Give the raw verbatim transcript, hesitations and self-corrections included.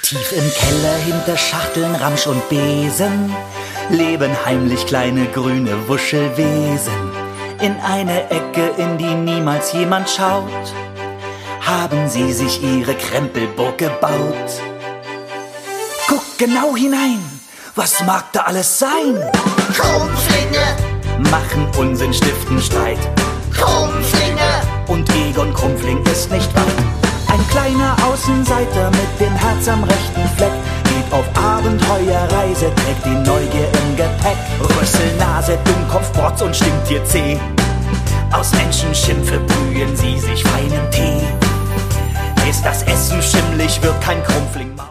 Tief im Keller hinter Schachteln, Ramsch und Besen leben heimlich kleine grüne Wuschelwesen. In eine Ecke, in die niemals jemand schaut, haben sie sich ihre Krempelburg gebaut. Guck genau hinein, was mag da alles sein? Krummflinge machen Unsinn, stiften Streit. Krummflinge Und Egon Krumpfling ist nicht weit. Ein kleiner Außenseiter mit dem Herz am rechten Fleck geht auf Abenteuerreise, trägt die Neugier im Gepäck. Rüssel, Nase, Dummkopf, Brotz und Stimmtier zäh. Aus Menschenschimpfe brühen sie sich feinen Tee. Ist das Essen schimmlig, wird kein Krumpfling machen.